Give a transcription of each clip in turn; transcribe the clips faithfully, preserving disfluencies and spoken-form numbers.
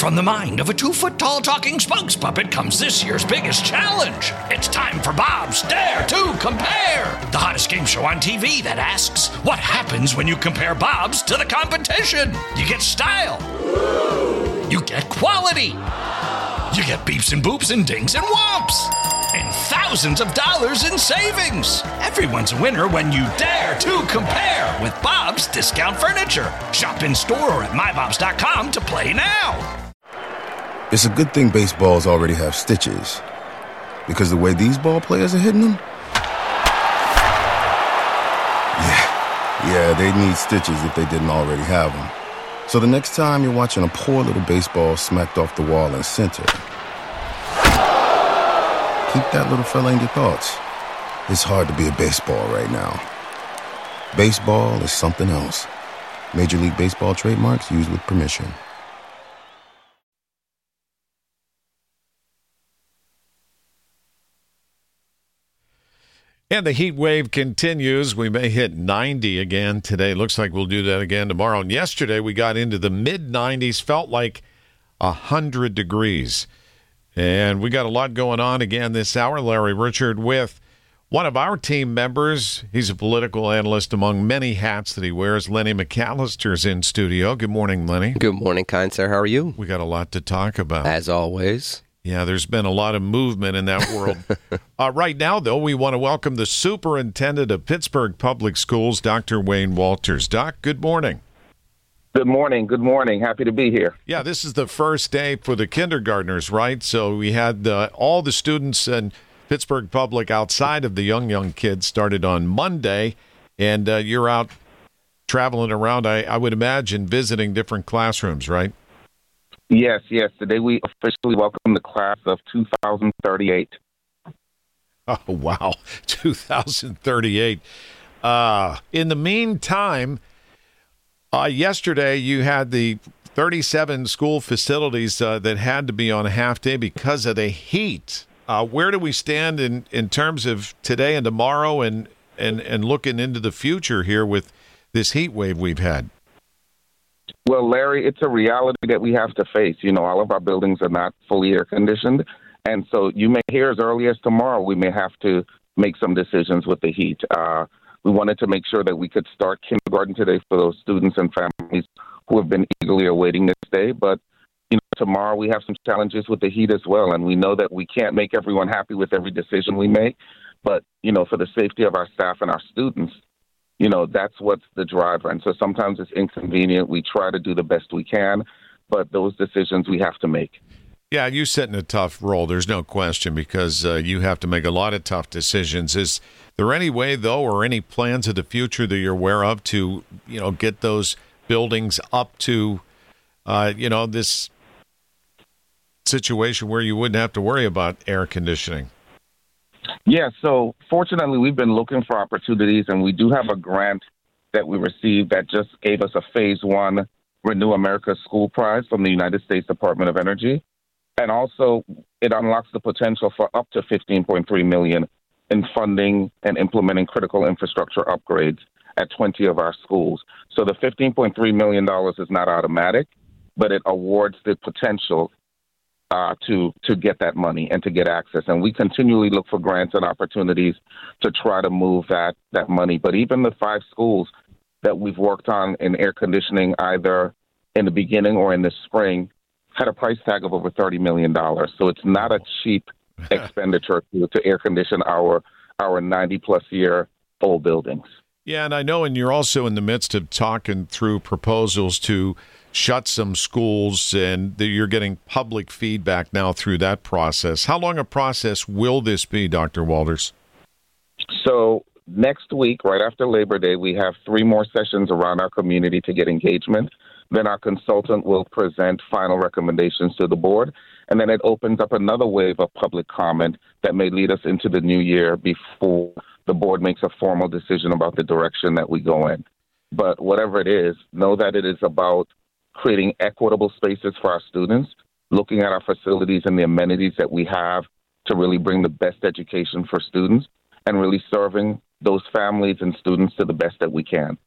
From the mind of a two-foot-tall talking spokes puppet comes this year's biggest challenge. It's time for Bob's Dare to Compare, the hottest game show on T V that asks, what happens when you compare Bob's to the competition? You get style. You get quality. You get beeps and boops and dings and whomps. And thousands of dollars in savings. Everyone's a winner when you dare to compare with Bob's Discount Furniture. Shop in store or at my bobs dot com to play now. It's a good thing baseballs already have stitches, because the way these ball players are hitting them, yeah, yeah, they need stitches if they didn't already have them. So the next time you're watching a poor little baseball smacked off the wall in center, keep that little fella in your thoughts. It's hard to be a baseball right now. Baseball is something else. Major League Baseball trademarks used with permission. And the heat wave continues. We may hit ninety again today. Looks like we'll do that again tomorrow. And yesterday we got into the mid nineties, felt like one hundred degrees. And we got a lot going on again this hour. Larry Richert with one of our team members. He's a political analyst among many hats that he wears. Lenny McAllister's in studio. Good morning, Lenny. Good morning, kind sir. How are you? We got a lot to talk about. As always. Yeah, there's been a lot of movement in that world. uh, right now, though, we want to welcome the superintendent of Pittsburgh Public Schools, Doctor Wayne Walters. Doc, good morning. Good morning. Good morning. Happy to be here. Yeah, this is the first day for the kindergartners, right? So we had uh, all the students in Pittsburgh Public outside of the young, young kids started on Monday, and uh, you're out traveling around, I, I would imagine, visiting different classrooms, right? Yes, yes. Today we officially welcome the class of two thousand thirty-eight. Oh, wow. two thousand thirty-eight. Uh, in the meantime, uh, yesterday you had the thirty-seven school facilities uh, that had to be on a half day because of the heat. Uh, where do we stand in, in terms of today and tomorrow and, and, and looking into the future here with this heat wave we've had? Well, Larry, it's a reality that we have to face. You know, all of our buildings are not fully air conditioned. And so you may hear as early as tomorrow, we may have to make some decisions with the heat. Uh, we wanted to make sure that we could start kindergarten today for those students and families who have been eagerly awaiting this day. But, you know, tomorrow we have some challenges with the heat as well. And we know that we can't make everyone happy with every decision we make. But, you know, for the safety of our staff and our students, you know, that's what's the driver. And so sometimes it's inconvenient. We try to do the best we can, but those decisions we have to make. Yeah, you sit in a tough role. There's no question, because uh, you have to make a lot of tough decisions. Is there any way, though, or any plans of the future that you're aware of to, you know, get those buildings up to, uh, you know, this situation where you wouldn't have to worry about air conditioning? Yeah, so fortunately, we've been looking for opportunities, and we do have a grant that we received that just gave us a phase one Renew America School Prize from the United States Department of Energy. And also, it unlocks the potential for up to fifteen point three million dollars in funding and implementing critical infrastructure upgrades at twenty of our schools. So the fifteen point three million dollars is not automatic, but it awards the potential Uh, to to get that money and to get access. And we continually look for grants and opportunities to try to move that, that money. But even the five schools that we've worked on in air conditioning, either in the beginning or in the spring, had a price tag of over thirty million dollars. So it's not a cheap expenditure to, to air condition our our ninety-plus year old buildings. Yeah, and I know, and you're also in the midst of talking through proposals to shut some schools, and you're getting public feedback now through that process. How long a process will this be, Doctor Walters? So next week, right after Labor Day, we have three more sessions around our community to get engagement. Then our consultant will present final recommendations to the board, and then it opens up another wave of public comment that may lead us into the new year before the board makes a formal decision about the direction that we go in. But whatever it is, know that it is about creating equitable spaces for our students, looking at our facilities and the amenities that we have to really bring the best education for students, and really serving those families and students to the best that we can.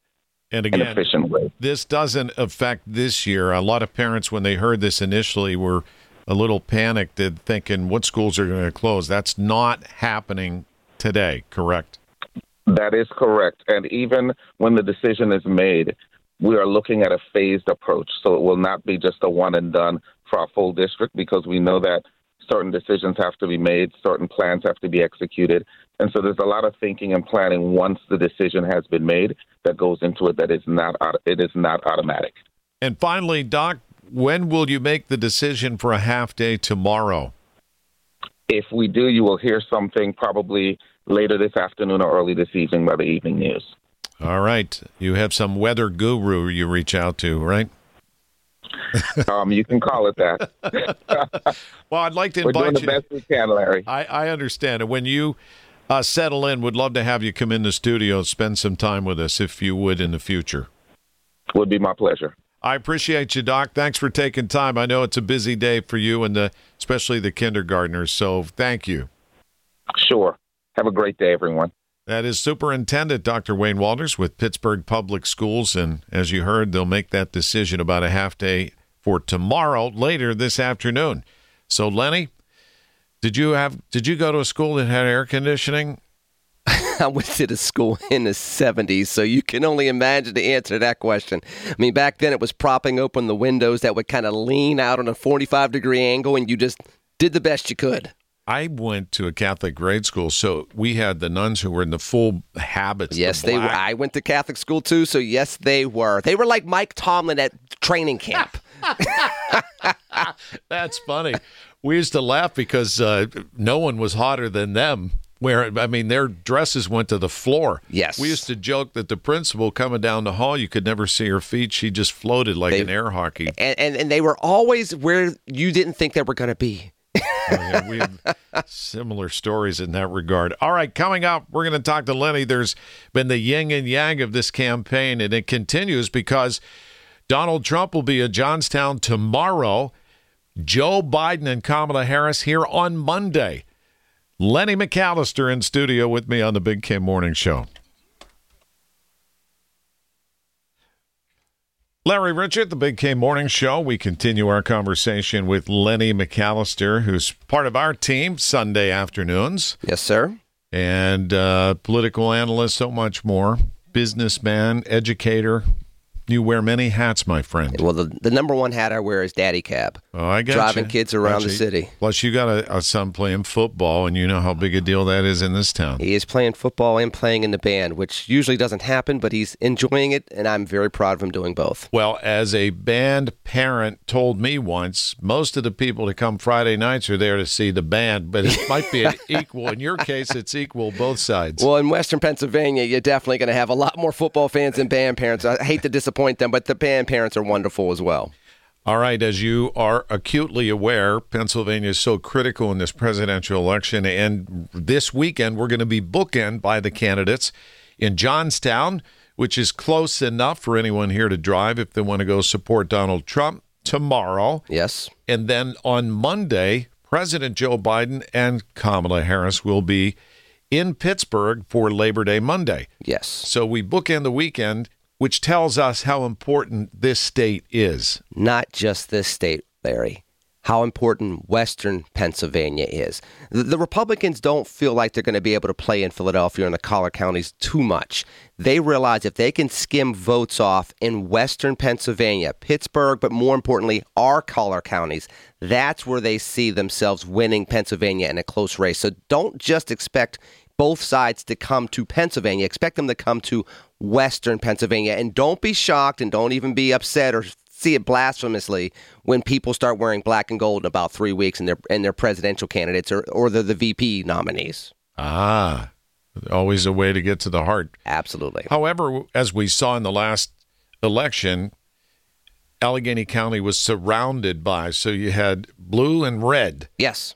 And and again, efficient way. this doesn't affect this year. A lot of parents, when they heard this initially, were a little panicked and thinking, what schools are going to close? That's not happening today, correct? That is correct. And even when the decision is made, we are looking at a phased approach. So it will not be just a one and done for our full district, because we know that certain decisions have to be made, certain plans have to be executed. And so there's a lot of thinking and planning once the decision has been made that goes into it that is not it is not automatic. And finally, Doc, when will you make the decision for a half day tomorrow? If we do, you will hear something probably later this afternoon or early this evening by the evening news. All right. You have some weather guru you reach out to, right? Um, you can call it that. Well, I'd like to We're invite doing the you. best we can, Larry. I, I understand. And when you uh, settle in, would love to have you come in the studio, spend some time with us, if you would, in the future. Would be my pleasure. I appreciate you, Doc. Thanks for taking time. I know it's a busy day for you and the, especially the kindergartners, so thank you. Sure. Have a great day, everyone. That is Superintendent Doctor Wayne Walters with Pittsburgh Public Schools, and as you heard, they'll make that decision about a half day for tomorrow, later this afternoon. So, Lenny, did you have did you go to a school that had air conditioning? I went to the school in the seventies, so you can only imagine the answer to that question. I mean, back then it was propping open the windows that would kind of lean out on a forty-five degree angle, and you just did the best you could. I went to a Catholic grade school, so we had the nuns who were in the full habits. Yes, the they were. black. I went to Catholic school too, so yes, they were. They were like Mike Tomlin at training camp. That's funny. We used to laugh because uh, no one was hotter than them. Where I mean, their dresses went to the floor. Yes. We used to joke that the principal coming down the hall, you could never see her feet. She just floated like They- an air hockey. And, and and they were always where you didn't think they were going to be. Oh, yeah, we have similar stories in that regard. All right, coming up, we're going to talk to Lenny. There's been the yin and yang of this campaign, and it continues because Donald Trump will be at Johnstown tomorrow. Joe Biden and Kamala Harris here on Monday. Lenny McAllister in studio with me on the Big K Morning Show. Larry Richard, the Big K Morning Show. We continue our conversation with Lenny McAllister, who's part of our team Sunday afternoons, Yes, sir. and uh, political analyst, so much more. Businessman, educator. You wear many hats, my friend. Well, the, the number one hat I wear is daddy cab. Oh, I got Driving you. kids around the Plus, you- city. Plus, you got a, a son playing football, and you know how big a deal that is in this town. He is playing football and playing in the band, which usually doesn't happen, but he's enjoying it, and I'm very proud of him doing both. Well, as a band parent told me once, most of the people that come Friday nights are there to see the band, but it might be an equal. In your case, it's equal both sides. Well, in Western Pennsylvania, you're definitely going to have a lot more football fans than band parents. I hate to disappoint them, but the band parents are wonderful as well. All right, as you are acutely aware, Pennsylvania is so critical in this presidential election, and this weekend we're going to be bookend by the candidates in Johnstown, which is close enough for anyone here to drive if they want to go support Donald Trump tomorrow. Yes. And then on Monday, President Joe Biden and Kamala Harris will be in Pittsburgh for Labor Day Monday. Yes. So we bookend the weekend, which tells us how important this state is. Not just this state, Larry. How important Western Pennsylvania is. The, the Republicans don't feel like they're going to be able to play in Philadelphia and the collar counties too much. They realize if they can skim votes off in Western Pennsylvania, Pittsburgh, but more importantly, our collar counties, that's where they see themselves winning Pennsylvania in a close race. So don't just expect both sides to come to Pennsylvania. Expect them to come to Western Pennsylvania. And don't be shocked and don't even be upset or see it blasphemously when people start wearing black and gold in about three weeks and they're, and they're presidential candidates or, or they're the V P nominees. Ah, always a way to get to the heart. Absolutely. However, as we saw in the last election, Allegheny County was surrounded by, so you had blue and red. Yes.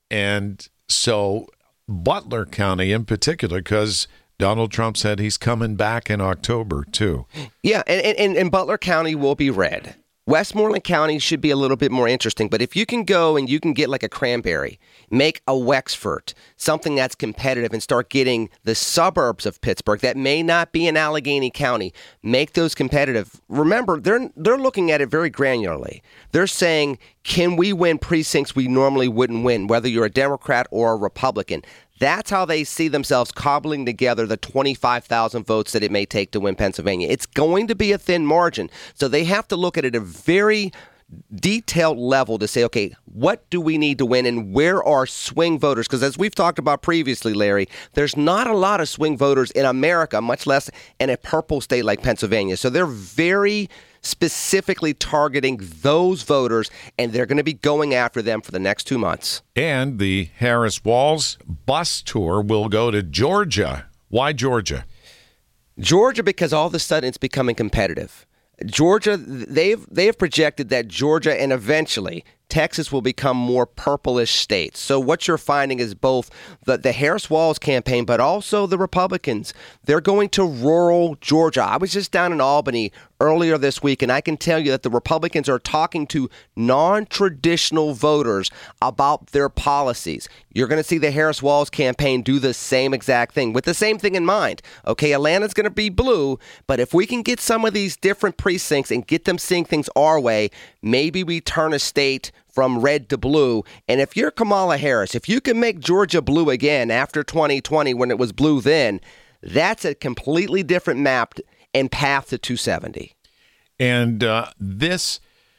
And so Butler County in particular, because Donald Trump said he's coming back in October, too. Yeah, and, and, and Butler County will be red. Westmoreland County should be a little bit more interesting, but if you can go and you can get like a Cranberry, make a Wexford, something that's competitive, and start getting the suburbs of Pittsburgh that may not be in Allegheny County, make those competitive. Remember, they're they're looking at it very granularly. They're saying, can we win precincts we normally wouldn't win, whether you're a Democrat or a Republican? That's how they see themselves cobbling together the twenty-five thousand votes that it may take to win Pennsylvania. It's going to be a thin margin, so they have to look at it at a very detailed level to say, okay, what do we need to win and where are swing voters? Because as we've talked about previously, Larry, there's not a lot of swing voters in America, much less in a purple state like Pennsylvania. So they're very specifically targeting those voters, and they're going to be going after them for the next two months. And the Harris Walz bus tour will go to Georgia. Why Georgia? Georgia, because all of a sudden it's becoming competitive. Georgia, they've they've projected that Georgia and eventually Texas will become more purplish states. So what you're finding is both the, the Harris Walz campaign, but also the Republicans. They're going to rural Georgia. I was just down in Albany earlier this week, and I can tell you that the Republicans are talking to non-traditional voters about their policies. You're going to see the Harris Walz campaign do the same exact thing with the same thing in mind. Okay, Atlanta's going to be blue, but if we can get some of these different precincts and get them seeing things our way, maybe we turn a state from red to blue. And if you're Kamala Harris, if you can make Georgia blue again after twenty twenty when it was blue then, that's a completely different map and path to two seventy. And uh, this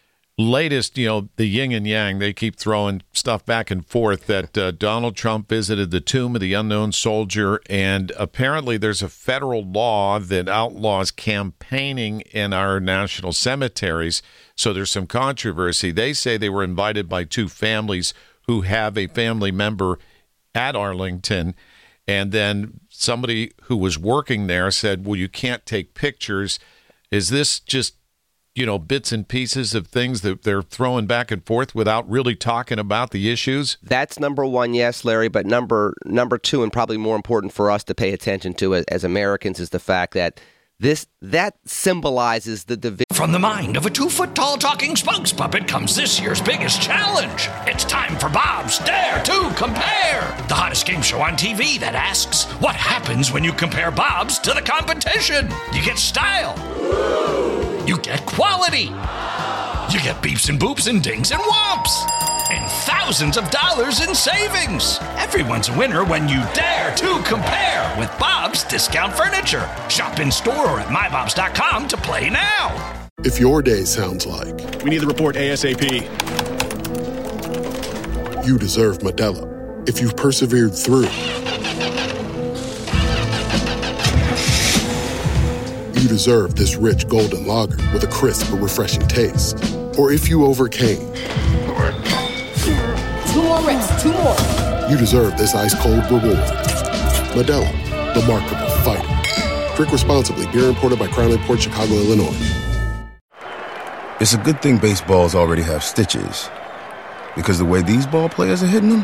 latest, you know, the yin and yang, they keep throwing stuff back and forth that uh, Donald Trump visited the tomb of the unknown soldier, and apparently there's a federal law that outlaws campaigning in our national cemeteries, so there's some controversy. They say they were invited by two families who have a family member at Arlington, and then somebody who was working there said, well, you can't take pictures. Is this just, you know, bits and pieces of things that they're throwing back and forth without really talking about the issues? That's number one, yes, Larry. But number number two, and probably more important for us to pay attention to as, as Americans, is the fact that this that symbolizes the division. From the mind of a two-foot-tall talking spokes puppet comes this year's biggest challenge. It's time for Bob's Dare to Compare, the hottest game show on T V that asks, what happens when you compare Bob's to the competition? You get style. You get quality. You get beeps and boops and dings and whomps. And thousands of dollars in savings. Everyone's a winner when you dare to compare with Bob's Discount Furniture. Shop in store or at my bobs dot com to play now. If your day sounds like, we need the report ASAP, you deserve Modelo. If you've persevered through, you deserve this rich golden lager with a crisp but refreshing taste. Or if you overcame, Two more reps, two more. you deserve this ice-cold reward. Modelo, the Remarkable Fighter. Drink responsibly. Beer imported by Crown Imports, Chicago, Illinois. It's a good thing baseballs already have stitches, because the way these ball players are hitting them,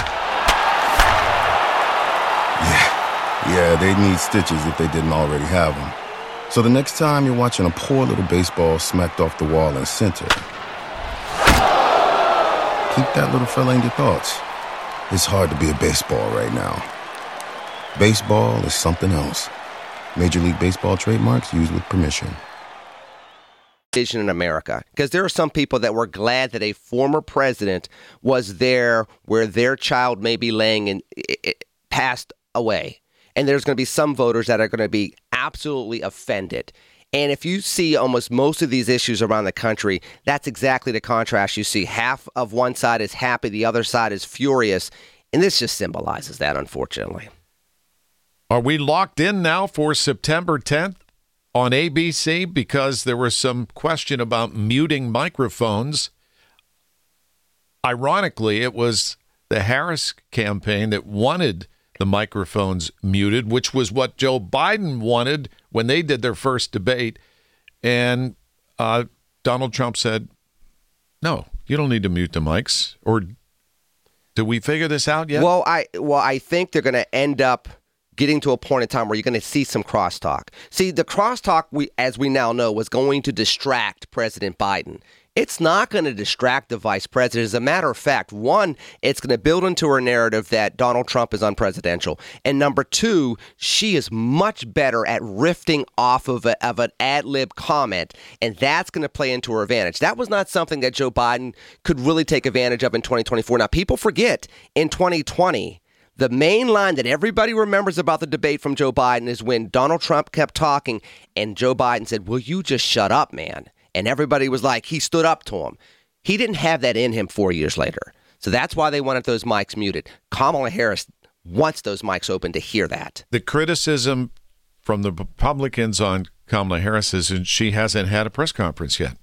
yeah, yeah, they need stitches if they didn't already have them. So the next time you're watching a poor little baseball smacked off the wall in center, keep that little fella in your thoughts. It's hard to be a baseball right now. Baseball is something else. Major League Baseball trademarks used with permission. In America, because there are some people that were glad that a former president was there where their child may be laying and passed away. And there's going to be some voters that are going to be absolutely offended. And if you see almost most of these issues around the country, that's exactly the contrast you see. Half of one side is happy, the other side is furious. And this just symbolizes that, unfortunately. Are we locked in now for September tenth on A B C? Because there was some question about muting microphones. Ironically, it was the Harris campaign that wanted the microphones muted, which was what Joe Biden wanted when they did their first debate. And uh, Donald Trump said, no, you don't need to mute the mics. Or did we figure this out yet? Well, I well, I think they're going to end up getting to a point in time where you're going to see some crosstalk. See, the crosstalk, we, as we now know, was going to distract President Biden. It's not going to distract the vice president. As a matter of fact, one, it's going to build into her narrative that Donald Trump is unpresidential. And number two, she is much better at riffing off of, a, of an ad-lib comment, and that's going to play into her advantage. That was not something that Joe Biden could really take advantage of in twenty twenty-four. Now, people forget, in twenty twenty, the main line that everybody remembers about the debate from Joe Biden is when Donald Trump kept talking, and Joe Biden said, "Will you just shut up, man?" And everybody was like, he stood up to him. He didn't have that in him four years later. So that's why they wanted those mics muted. Kamala Harris wants those mics open to hear that. The criticism from the Republicans on Kamala Harris is that she hasn't had a press conference yet.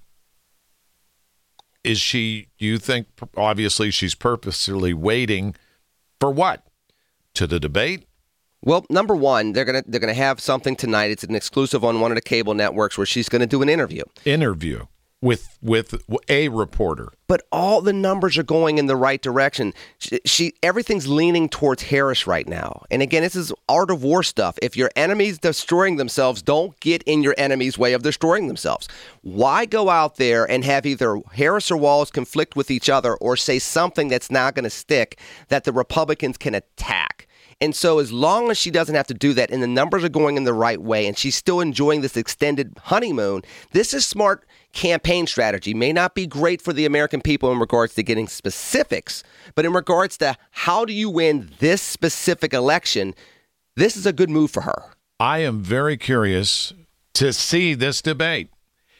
Is she, do you think, obviously she's purposely waiting for what? To the debate? Well, number one, they're gonna they're gonna have something tonight. It's an exclusive on one of the cable networks where she's gonna do an interview. Interview with with a reporter. But all the numbers are going in the right direction. She, she everything's leaning towards Harris right now. And again, this is art of war stuff. If your enemy's destroying themselves, don't get in your enemy's way of destroying themselves. Why go out there and have either Harris or Walz conflict with each other or say something that's not going to stick that the Republicans can attack? And so as long as she doesn't have to do that and the numbers are going in the right way and she's still enjoying this extended honeymoon, this is smart campaign strategy. May not be great for the American people in regards to getting specifics, but in regards to how do you win this specific election, this is a good move for her. I am very curious to see this debate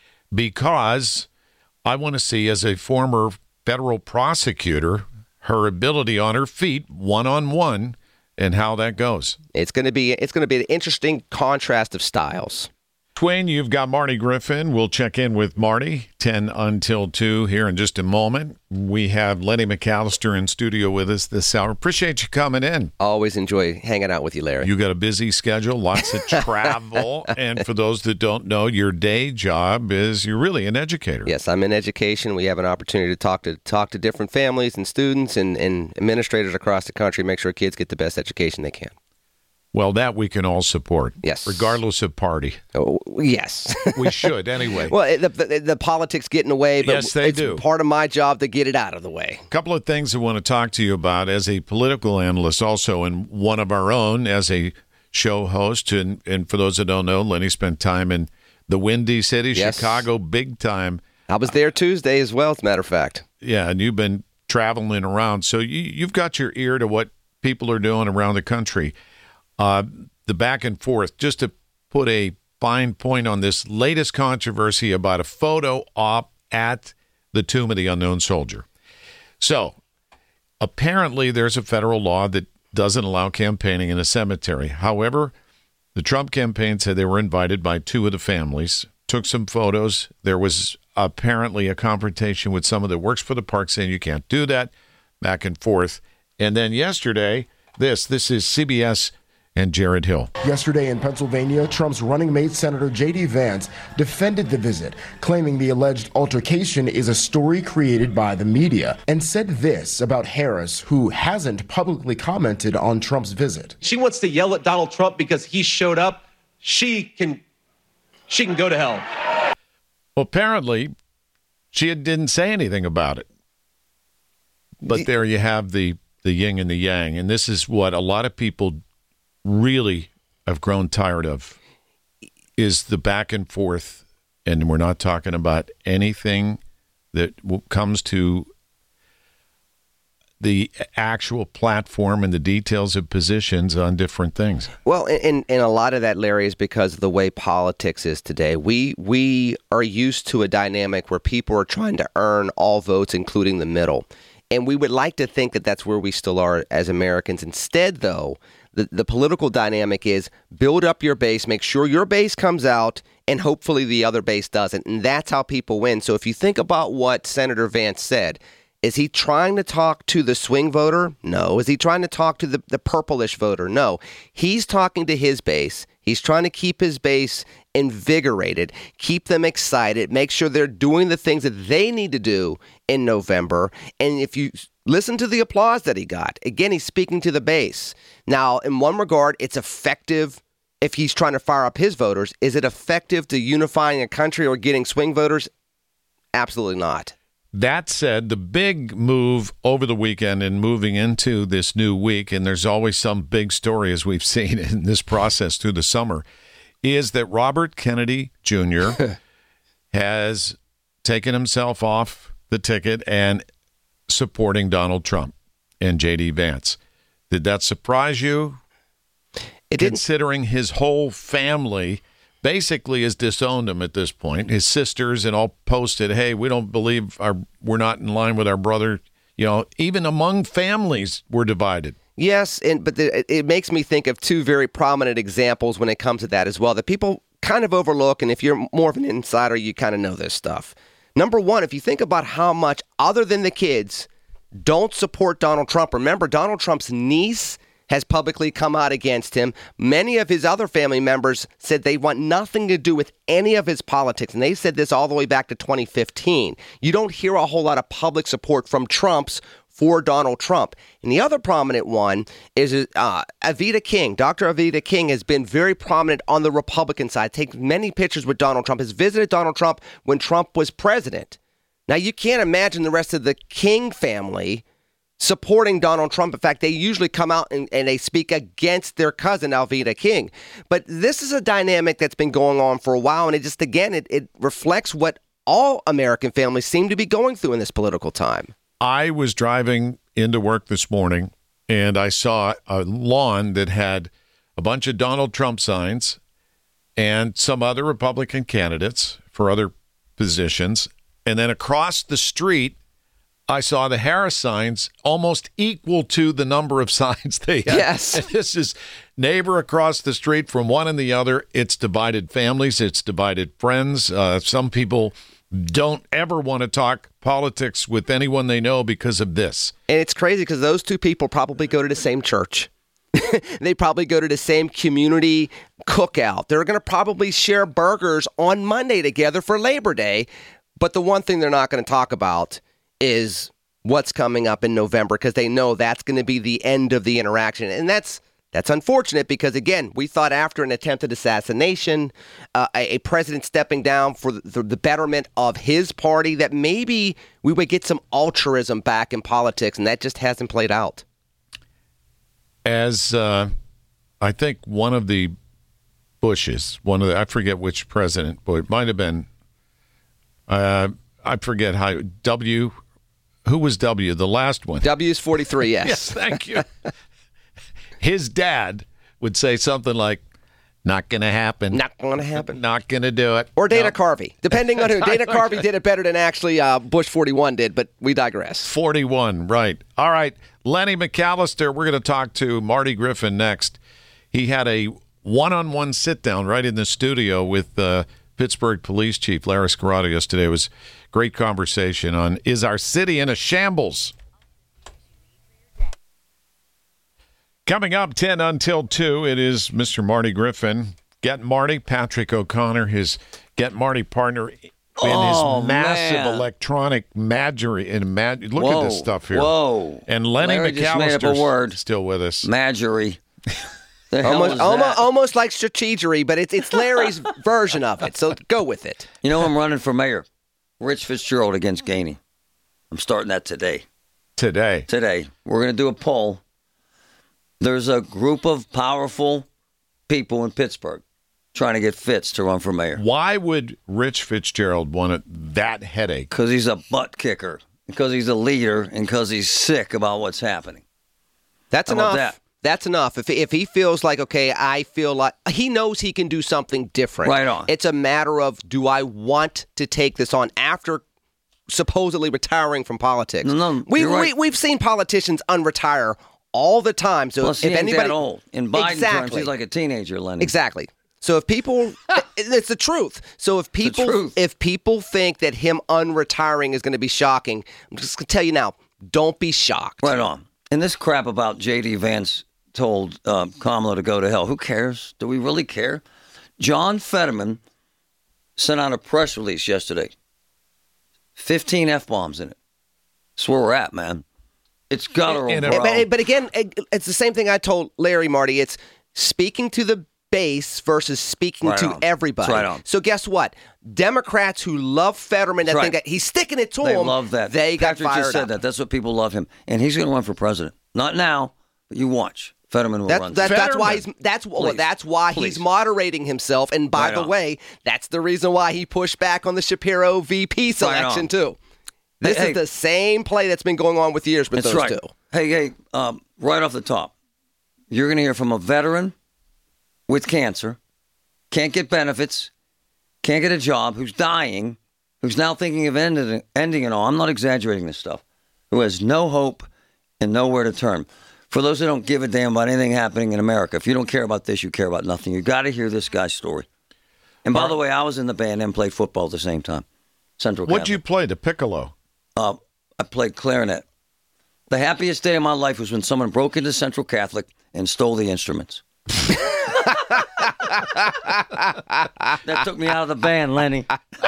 because I want to see, as a former federal prosecutor, her ability on her feet, one-on-one, and how that goes. It's going to be it's going to be an interesting contrast of styles. Twain, you've got Marty Griffin. We'll check in with Marty ten until two here in just a moment. We have Lenny McAllister in studio with us this hour. Appreciate you coming in. Always enjoy hanging out with you, Larry. You got a busy schedule, lots of travel. And for those that don't know, your day job is you're really an educator. Yes, I'm in education. We have an opportunity to talk to talk to different families and students and, and administrators across the country, make sure kids get the best education they can. Well, that we can all support. Yes. Regardless of party. Oh, yes. We should, anyway. Well, the, the, the politics get in the way, but yes, they it's do. Part of my job to get it out of the way. A couple of things I want to talk to you about as a political analyst also, and one of our own as a show host. And, and for those that don't know, Lenny spent time in the Windy City, yes. Chicago, big time. I was there Tuesday as well, as a matter of fact. Yeah, and you've been traveling around. So you, you've got your ear to what people are doing around the country. Uh, the back and forth, just to put a fine point on this latest controversy about a photo op at the Tomb of the Unknown Soldier. So apparently there's a federal law that doesn't allow campaigning in a cemetery. However, the Trump campaign said they were invited by two of the families, took some photos. There was apparently a confrontation with someone that works for the park saying you can't do that, back and forth. And then yesterday, this, this is C B S and Jared Hill. Yesterday in Pennsylvania, Trump's running mate, Senator J D Vance, defended the visit, claiming the alleged altercation is a story created by the media, and said this about Harris, who hasn't publicly commented on Trump's visit. She wants to yell at Donald Trump because he showed up. She can, she can go to hell. Well, apparently, she didn't say anything about it. But there you have the, the yin and the yang, and this is what a lot of people really have grown tired of, is the back and forth, and we're not talking about anything that comes to the actual platform and the details of positions on different things. Well, and, and a lot of that, Larry, is because of the way politics is today. We we are used to a dynamic where people are trying to earn all votes, including the middle. And we would like to think that that's where we still are as Americans. Instead, though, the, the political dynamic is build up your base, make sure your base comes out, and hopefully the other base doesn't. And that's how people win. So if you think about what Senator Vance said, is he trying to talk to the swing voter? No. Is he trying to talk to the, the purplish voter? No. He's talking to his base. He's trying to keep his base invigorated, keep them excited, make sure they're doing the things that they need to do in November. And if you listen to the applause that he got, again, he's speaking to the base. Now, in one regard, it's effective if he's trying to fire up his voters. Is it effective to unifying a country or getting swing voters? Absolutely not. That said, the big move over the weekend and moving into this new week, and there's always some big story as we've seen in this process through the summer, is that Robert Kennedy Junior has taken himself off the ticket and supporting Donald Trump and J D Vance. Did that surprise you? It didn't. Considering his whole family basically has disowned him at this point. His sisters and all posted, hey, we don't believe our we're not in line with our brother. You know, even among families, we're divided. Yes, and but the, it makes me think of two very prominent examples when it comes to that as well, that people kind of overlook, and if you're more of an insider, you kind of know this stuff. Number one, if you think about how much, other than the kids, don't support Donald Trump. Remember, Donald Trump's niece has publicly come out against him. Many of his other family members said they want nothing to do with any of his politics, and they said this all the way back to twenty fifteen. You don't hear a whole lot of public support from Trump's for Donald Trump. And the other prominent one is uh, Evita King. Doctor Evita King has been very prominent on the Republican side, takes many pictures with Donald Trump, has visited Donald Trump when Trump was president. Now, you can't imagine the rest of the King family supporting Donald Trump. In fact, they usually come out and, and they speak against their cousin, Alveda King. But this is a dynamic that's been going on for a while, and it just, again, it, it reflects what all American families seem to be going through in this political time. I was driving into work this morning, and I saw a lawn that had a bunch of Donald Trump signs and some other Republican candidates for other positions. And then across the street, I saw the Harris signs almost equal to the number of signs they had. Yes. And this is neighbor across the street from one and the other. It's divided families. It's divided friends. Uh, some people don't ever want to talk politics with anyone they know because of this. And it's crazy because those two people probably go to the same church. They probably go to the same community cookout. They're going to probably share burgers on Monday together for Labor Day. But the one thing they're not going to talk about is what's coming up in November, because they know that's going to be the end of the interaction. And that's that's unfortunate because, again, we thought after an attempted assassination, uh, a, a president stepping down for the, the betterment of his party, that maybe we would get some altruism back in politics, and that just hasn't played out. As uh, I think one of the Bushes, one of the, I forget which president, but it might have been, uh, I forget how, W, who was W, the last one? W's forty-three, yes. Yes, thank you. His dad would say something like, not going to happen. Not going to happen. Not going to do it. Or Dana no. Carvey, depending on who. Dana Carvey did it better than actually uh, Bush forty-one did, but we digress. forty-one, right. All right, Lenny McAllister, we're going to talk to Marty Griffin next. He had a one-on-one sit-down right in the studio with uh, Pittsburgh Police Chief Larry Scarato yesterday. It was a great conversation on, is our city in a shambles? Coming up ten until two, it is Mister Marty Griffin. Get Marty, Patrick O'Connor, his Get Marty partner in oh, his massive man. electronic Madgery. And Mad- Look Whoa, at this stuff here. Whoa. And Lenny Larry just made up a word. McAllister's still with us. Madgery. The hell Almost, is almost, that? almost like strategery, but it's it's Larry's version of it. So go with it. You know, I'm running for mayor. Rich Fitzgerald against Gainey. I'm starting that today. Today. Today. We're going to do a poll. There's a group of powerful people in Pittsburgh trying to get Fitz to run for mayor. Why would Rich Fitzgerald want it, that headache? Because he's a butt kicker, because he's a leader, and because he's sick about what's happening. That's How about enough. that? That's enough. If if he feels like, okay, I feel like he knows he can do something different. Right on. It's a matter of, do I want to take this on after supposedly retiring from politics? No, no, we, you're right. we we've seen politicians unretire all the time. So Plus, if he ain't anybody that old. In Biden exactly. terms, he's like a teenager, Lenny. Exactly. So if people, it's the truth. So if people, truth. if people think that him unretiring is going to be shocking, I'm just going to tell you now, don't be shocked. Right on. And this crap about J D Vance told um, Kamala to go to hell. Who cares? Do we really care? John Fetterman sent out a press release yesterday. fifteen F-bombs in it. That's where we're at, man. It's guttural, In a- bro. But, but again, it- it's the same thing I told Larry, Marty. It's speaking to the base versus speaking Right to on. everybody. That's right on. So guess what? Democrats who love Fetterman, that That's think right. that he's sticking it to They them. love that. They got Patrick fired just said up. that. That's what people love him. And he's going to run for president. Not now, but you watch. Fetterman will That, run. that, that's why he's Fetterman. that's well, Please. that's why Please. he's moderating himself. And by Right the on. way, that's the reason why he pushed back on the Shapiro V P selection on. too. This Hey, is the same play that's been going on with years with That's those right. two. Hey, hey, um, right off the top, you're going to hear from a veteran with cancer, can't get benefits, can't get a job, who's dying, who's now thinking of ending, ending it all. I'm not exaggerating this stuff. Who has no hope and nowhere to turn. For those who don't give a damn about anything happening in America, if you don't care about this, you care about nothing. You got to hear this guy's story. And by the way, I was in the band and played football at the same time. Central What'd Catholic. you play? The piccolo? Uh, I played clarinet. The happiest day of my life was when someone broke into Central Catholic and stole the instruments. That took me out of the band, Lenny.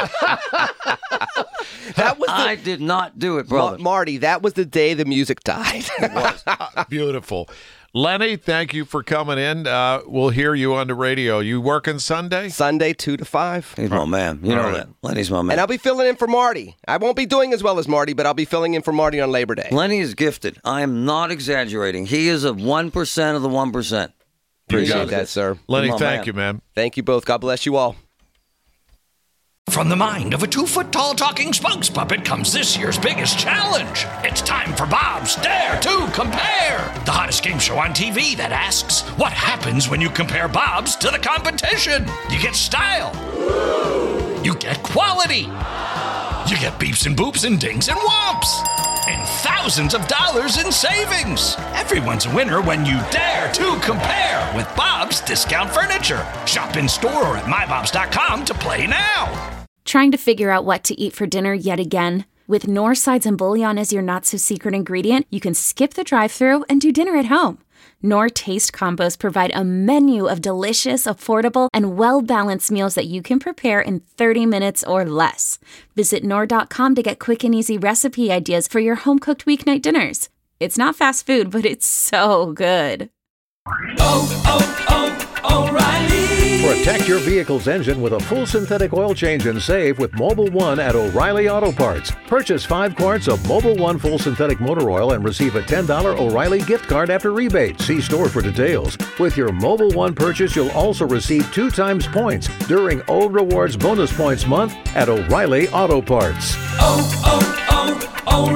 That was the, I did not do it, Ma- brother. Marty. That was the day the music died. Beautiful. Lenny, thank you for coming in. Uh, we'll hear you on the radio. You working Sunday? Sunday two to five. He's my man. You know All right. that. Lenny's my man. And I'll be filling in for Marty. I won't be doing as well as Marty, but I'll be filling in for Marty on Labor Day. Lenny is gifted. I am not exaggerating. He is a one percent of the one percent. Appreciate that, sir. Lenny, My thank man. you, man. Thank you both. God bless you all. From the mind of a two-foot-tall talking spokes puppet comes this year's biggest challenge. It's time for Bob's Dare to Compare, the hottest game show on T V that asks, what happens when you compare Bob's to the competition? You get style. You get quality. You get beeps and boops and dings and whomps. And thousands of dollars in savings. Everyone's a winner when you dare to compare with Bob's Discount Furniture. Shop in store or at my bobs dot com to play now. Trying to figure out what to eat for dinner yet again? With Knorr sides and bouillon as your not-so-secret ingredient, you can skip the drive-thru and do dinner at home. Knorr Taste Combos provide a menu of delicious, affordable, and well-balanced meals that you can prepare in thirty minutes or less. Visit Knorr dot com to get quick and easy recipe ideas for your home-cooked weeknight dinners. It's not fast food, but it's so good. Oh, oh, oh, O'Reilly. Protect your vehicle's engine with a full synthetic oil change and save with Mobile One at O'Reilly Auto Parts. Purchase five quarts of Mobile One full synthetic motor oil and receive a ten dollars O'Reilly gift card after rebate. See store for details. With your Mobile One purchase, you'll also receive two times points during O Rewards Bonus Points Month at O'Reilly Auto Parts. Oh,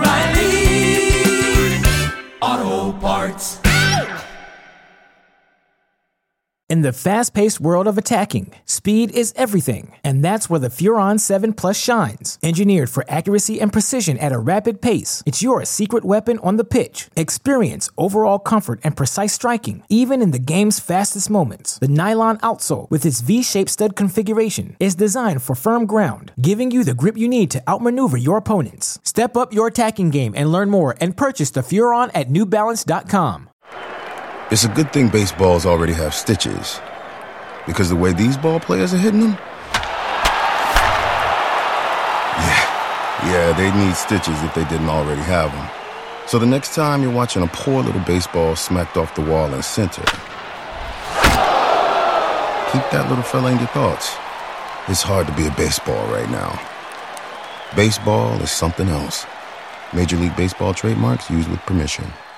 oh, oh, O'Reilly Auto Parts. In the fast-paced world of attacking, speed is everything, and that's where the Furon seven Plus shines. Engineered for accuracy and precision at a rapid pace, it's your secret weapon on the pitch. Experience overall comfort and precise striking, even in the game's fastest moments. The nylon outsole, with its V-shaped stud configuration, is designed for firm ground, giving you the grip you need to outmaneuver your opponents. Step up your attacking game and learn more and purchase the Furon at new balance dot com. It's a good thing baseballs already have stitches, because the way these ball players are hitting them, yeah, yeah, they need stitches if they didn't already have them. So the next time you're watching a poor little baseball smacked off the wall in center, keep that little fella in your thoughts. It's hard to be a baseball right now. Baseball is something else. Major League Baseball trademarks used with permission.